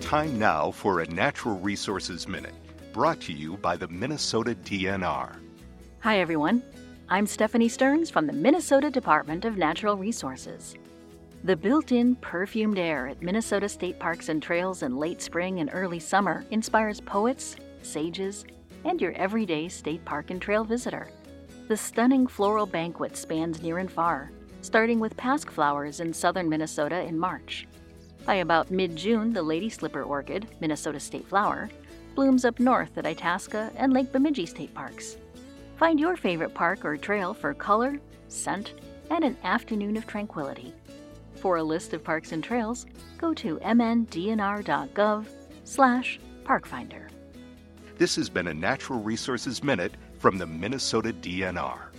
Time now for a Natural Resources Minute, brought to you by the Minnesota DNR. Hi, everyone. I'm Stephanie Stearns from the Minnesota Department of Natural Resources. The built-in perfumed air at Minnesota state parks and trails in late spring and early summer inspires poets, sages, and your everyday state park and trail visitor. The stunning floral banquet spans near and far, starting with pasque flowers in southern Minnesota in March. By about mid-June, the lady slipper orchid, Minnesota state flower, blooms up north at Itasca and Lake Bemidji state parks. Find your favorite park or trail for color, scent, and an afternoon of tranquility. For a list of parks and trails, go to mndnr.gov/parkfinder. This has been a Natural Resources Minute from the Minnesota DNR.